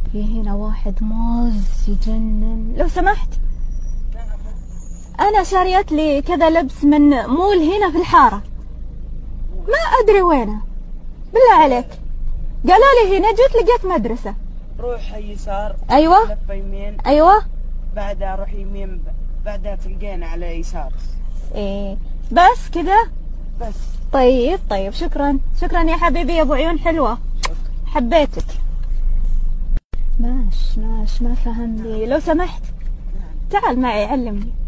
في هنا واحد موز يجنن. لو سمحت، أنا شاريت لي كذا لبس من مول هنا في الحارة، ما أدري وينه، بالله عليك. قالوا لي هنا، جيت لقيت مدرسة. روح يسار. أيوة. لفة يمين. أيوة. بعدها روح يمين، بعدها تلقين على يسار. إيه بس كذا؟ بس. طيب شكرا يا حبيبي يا ابو عيون حلوة، حبيتك. ماش ما فهمني، لو سمحت تعال معي علمني.